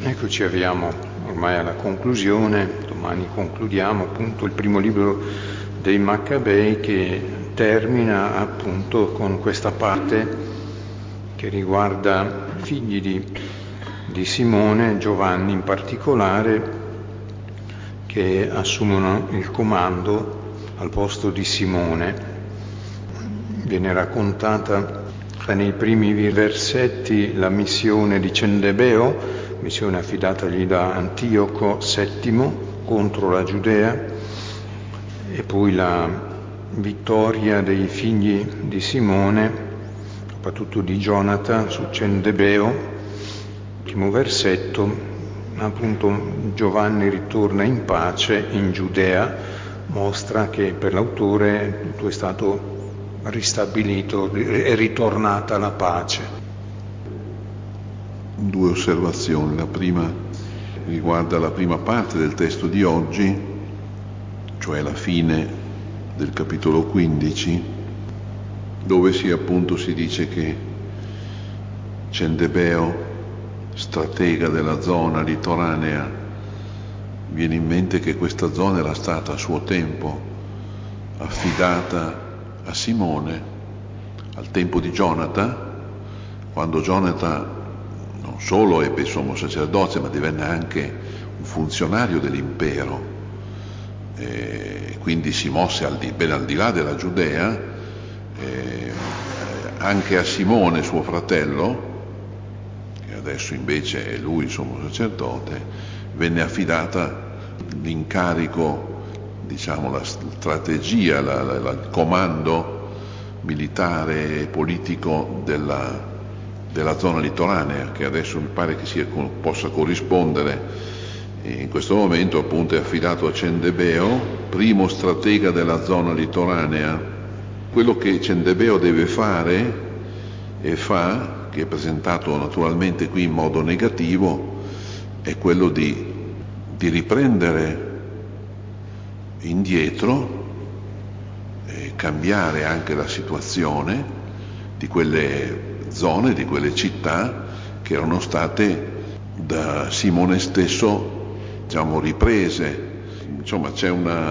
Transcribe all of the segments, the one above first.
Eccoci, arriviamo ormai alla conclusione. Domani concludiamo appunto il primo libro dei Maccabei, che termina appunto con questa parte che riguarda i figli di Simone, Giovanni in particolare, che assumono il comando al posto di Simone. Viene raccontata nei primi versetti la missione di Cendebeo, missione affidatagli da Antioco VII contro la Giudea, e poi la vittoria dei figli di Simone, soprattutto di Gionata, su Cendebeo. Ultimo versetto, appunto, Giovanni ritorna in pace in Giudea, mostra che per l'autore tutto è stato ristabilito, è ritornata la pace. Due osservazioni. La prima riguarda la prima parte del testo di oggi, cioè la fine del capitolo 15, dove si dice che Cendebeo, stratega della zona litoranea, viene in mente che questa zona era stata a suo tempo affidata a Simone al tempo di Gionata, quando Gionata non solo ebbe il sommo sacerdozio, ma divenne anche un funzionario dell'impero, quindi si mosse ben al di là della Giudea. Anche a Simone, suo fratello, che adesso invece è lui il sommo sacerdote, venne affidata l'incarico, diciamo la strategia, il comando militare e politico della zona litoranea, che adesso mi pare che possa corrispondere. In questo momento appunto è affidato a Cendebeo, primo stratega della zona litoranea. Quello che Cendebeo deve fare e fa, che è presentato naturalmente qui in modo negativo, è quello di riprendere indietro e cambiare anche la situazione di quelle zone, di quelle città che erano state da Simone stesso, diciamo, riprese. Insomma, è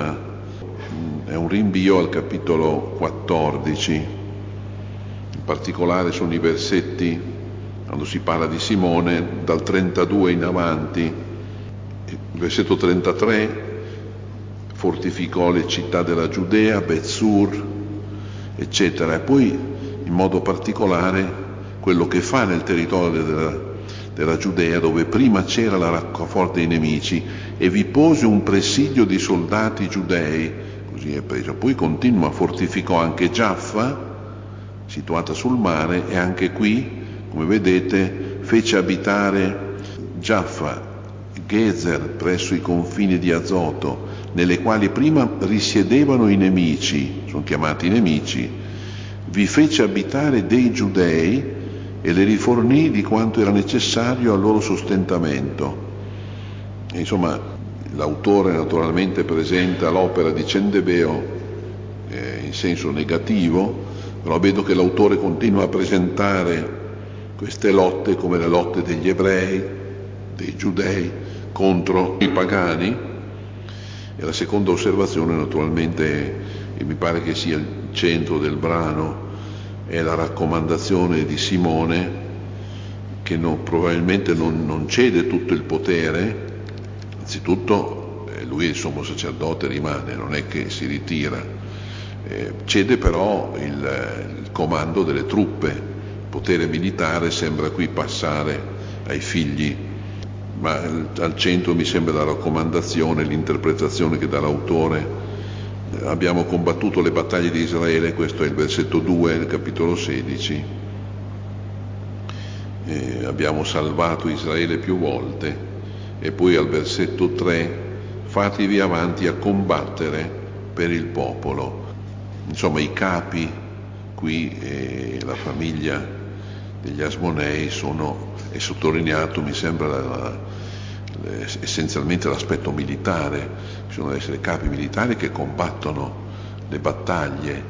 un rinvio al capitolo 14, in particolare sono i versetti, quando si parla di Simone, dal 32 in avanti. Il versetto 33: fortificò le città della Giudea, Bethsur, eccetera. E poi, in modo particolare, quello che fa nel territorio della Giudea, dove prima c'era la raccaforte dei nemici, e vi pose un presidio di soldati giudei, così è preso. Poi continua, fortificò anche Giaffa, situata sul mare, e anche qui, come vedete, fece abitare Giaffa, Gezer, presso i confini di Azoto, nelle quali prima risiedevano i nemici, sono chiamati nemici. Vi fece abitare dei giudei e le rifornì di quanto era necessario al loro sostentamento. E insomma, l'autore naturalmente presenta l'opera di Cendebeo in senso negativo, però vedo che l'autore continua a presentare queste lotte come le lotte degli ebrei, dei giudei contro i pagani. E la seconda osservazione, naturalmente, e mi pare che sia il centro del brano, è la raccomandazione di Simone, che probabilmente non cede tutto il potere. Anzitutto lui il sommo sacerdote rimane, non è che si ritira, cede però il comando delle truppe. Il potere militare sembra qui passare ai figli, ma al centro mi sembra la raccomandazione, l'interpretazione che dà l'autore. Abbiamo combattuto le battaglie di Israele, questo è il versetto 2 del capitolo 16, abbiamo salvato Israele più volte, e poi al versetto 3, fatevi avanti a combattere per il popolo. Insomma, i capi qui, la famiglia degli Asmonei, è sottolineato, mi sembra, essenzialmente l'aspetto militare. Ci sono essere capi militari che combattono le battaglie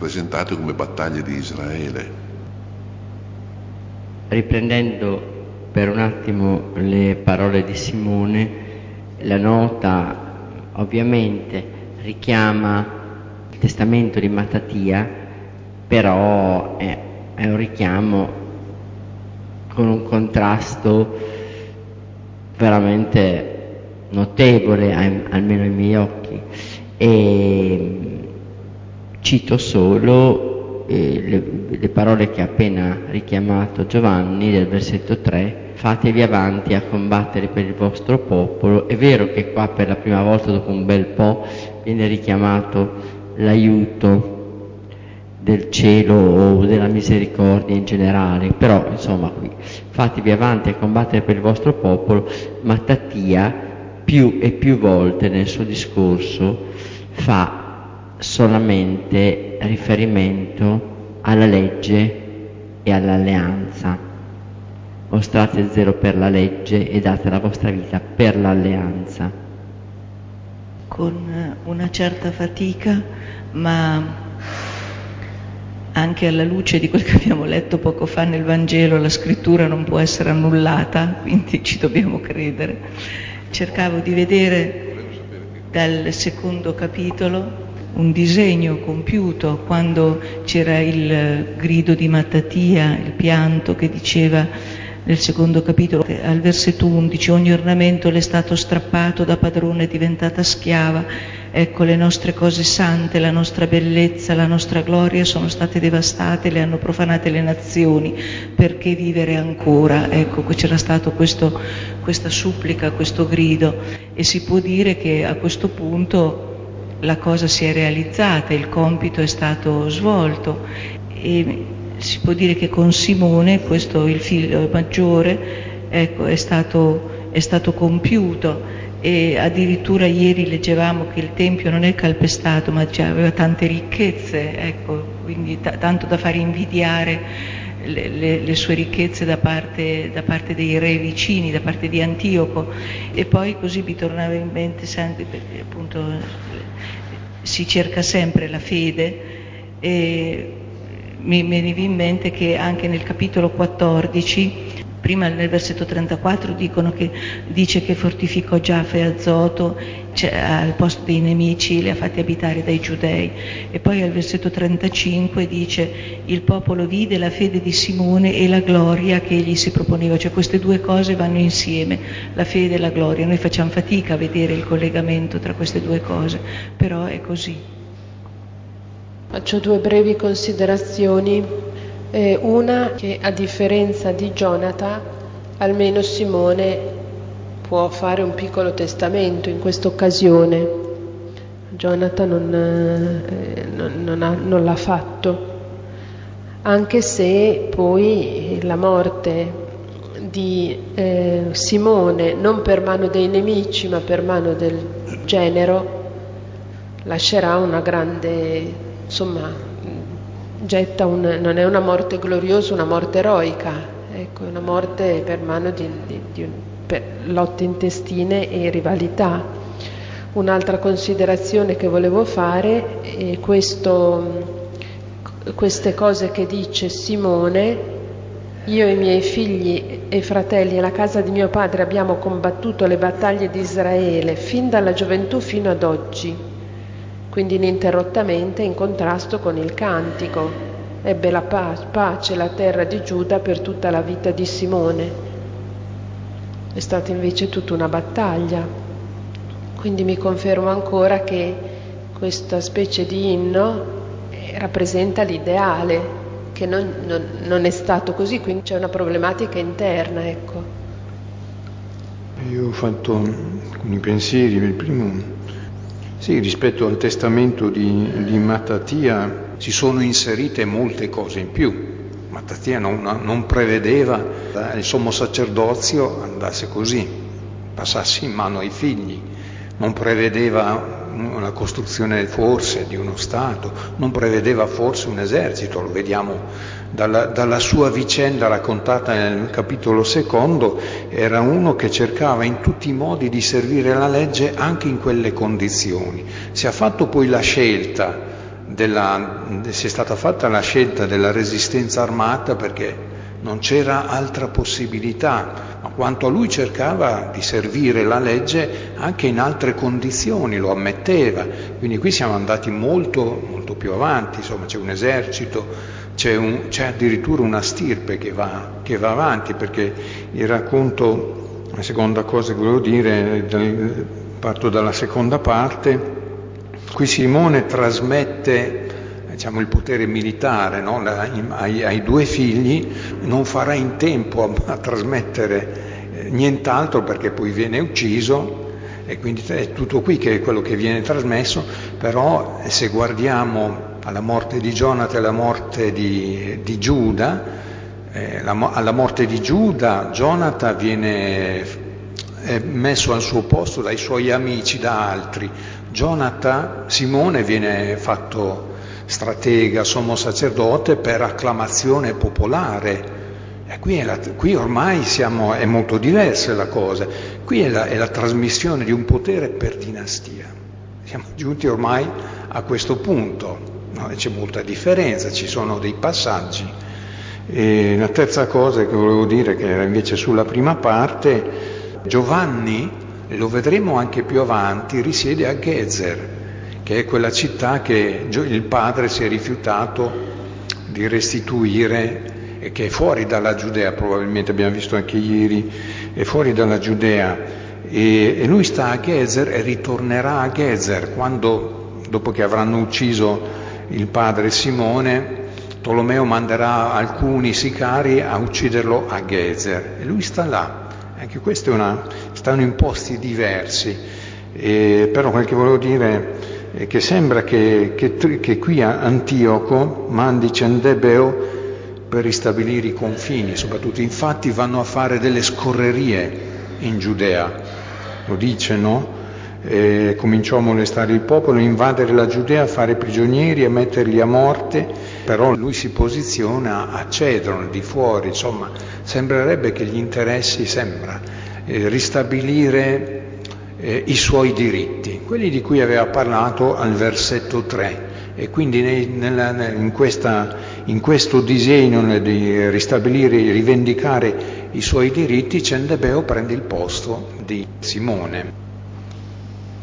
presentate come battaglie di Israele. Riprendendo per un attimo le parole di Simone. La nota ovviamente richiama il testamento di Mattatia, però è un richiamo con un contrasto veramente notevole, almeno ai miei occhi. E cito solo le parole che ha appena richiamato Giovanni del versetto 3: fatevi avanti a combattere per il vostro popolo. È vero che qua per la prima volta dopo un bel po' viene richiamato l'aiuto del cielo o della misericordia in generale, però insomma qui fatevi avanti a combattere per il vostro popolo. Mattatia più e più volte nel suo discorso fa solamente riferimento alla legge e all'alleanza. Mostrate zelo per la legge e date la vostra vita per l'alleanza. Con una certa fatica, ma anche alla luce di quel che abbiamo letto poco fa nel Vangelo, la scrittura non può essere annullata, quindi ci dobbiamo credere. Cercavo di vedere dal secondo capitolo un disegno compiuto, quando c'era il grido di Mattatia, il pianto che diceva nel secondo capitolo, al versetto 11: ogni ornamento le è stato strappato, da padrone è diventata schiava. Ecco, le nostre cose sante, la nostra bellezza, la nostra gloria sono state devastate, le hanno profanate le nazioni, perché vivere ancora? Ecco, c'era stato questa supplica, questo grido, e si può dire che a questo punto la cosa si è realizzata, il compito è stato svolto, e si può dire che con Simone, questo il figlio maggiore, ecco, è stato compiuto. E addirittura ieri leggevamo che il Tempio non è calpestato, ma aveva tante ricchezze, ecco, quindi tanto da fare invidiare le sue ricchezze da parte dei re vicini, da parte di Antioco. E poi così mi tornava in mente sempre, perché appunto si cerca sempre la fede, e mi veniva in mente che anche nel capitolo 14, prima nel versetto 34 dice che fortificò Giaffa e Azoto, al posto dei nemici li ha fatti abitare dai giudei, e poi al versetto 35 dice: il popolo vide la fede di Simone e la gloria che egli si proponeva. Cioè queste due cose vanno insieme, la fede e la gloria. Noi facciamo fatica a vedere il collegamento tra queste due cose, però è così. Faccio due brevi considerazioni. Una, che a differenza di Jonathan, almeno Simone può fare un piccolo testamento in questa occasione. Jonathan non l'ha fatto, anche se poi la morte di Simone, non per mano dei nemici ma per mano del genero, lascerà una grande, insomma, non è una morte gloriosa, una morte eroica, ecco, una morte per mano per lotte intestine e rivalità. Un'altra considerazione che volevo fare è queste cose che dice Simone: io e i miei figli e fratelli e la casa di mio padre abbiamo combattuto le battaglie di Israele fin dalla gioventù fino ad oggi. Quindi ininterrottamente in contrasto con il cantico. Ebbe la pace la terra di Giuda per tutta la vita di Simone. È stata invece tutta una battaglia. Quindi mi confermo ancora che questa specie di inno rappresenta l'ideale, che non è stato così, quindi c'è una problematica interna, ecco. Io ho fatto alcuni pensieri. Il primo: sì, rispetto al testamento di Mattatia si sono inserite molte cose in più. Mattatia non prevedeva che il sommo sacerdozio andasse così, passasse in mano ai figli, non prevedeva la costruzione forse di uno Stato, non prevedeva forse un esercito. Lo vediamo dalla sua vicenda raccontata nel capitolo secondo. Era uno che cercava in tutti i modi di servire la legge anche in quelle condizioni. Si è fatto poi la scelta si è stata fatta la scelta della resistenza armata, perché non c'era altra possibilità, ma quanto a lui cercava di servire la legge anche in altre condizioni, lo ammetteva. Quindi qui siamo andati molto, molto più avanti, insomma c'è un esercito, c'è addirittura una stirpe che va avanti, perché il racconto, la seconda cosa che volevo dire, parto dalla seconda parte, qui Simone trasmette il potere militare, no? ai due figli, non farà in tempo a trasmettere nient'altro perché poi viene ucciso, e quindi è tutto qui che è quello che viene trasmesso. Però se guardiamo alla morte di Gionata e alla morte di Giuda, alla morte di Giuda Gionata viene messo al suo posto dai suoi amici, da altri. Simone viene fatto stratega, sommo sacerdote per acclamazione popolare. E qui ormai è molto diversa la cosa. Qui è la trasmissione di un potere per dinastia. Siamo giunti ormai a questo punto, no? C'è molta differenza, ci sono dei passaggi. E la terza cosa che volevo dire, che era invece sulla prima parte, Giovanni, lo vedremo anche più avanti, risiede a Gezer, che è quella città che il padre si è rifiutato di restituire e che è fuori dalla Giudea, probabilmente abbiamo visto anche ieri, è fuori dalla Giudea, e lui sta a Gezer e ritornerà a Gezer quando, dopo che avranno ucciso il padre Simone, Tolomeo manderà alcuni sicari a ucciderlo a Gezer e lui sta là. Anche questo stanno in posti diversi, però quel che volevo dire è che sembra che qui a Antioco mandi Cendebeo per ristabilire i confini, soprattutto. Infatti vanno a fare delle scorrerie in Giudea, lo dice, no? Cominciò a molestare il popolo, invadere la Giudea, fare prigionieri e metterli a morte, però lui si posiziona a Cedron, di fuori, insomma, sembrerebbe che gli interessi, ristabilire i suoi diritti, quelli di cui aveva parlato al versetto 3, e quindi in questo disegno di ristabilire, rivendicare i suoi diritti, Cendebeo prende il posto di Simone.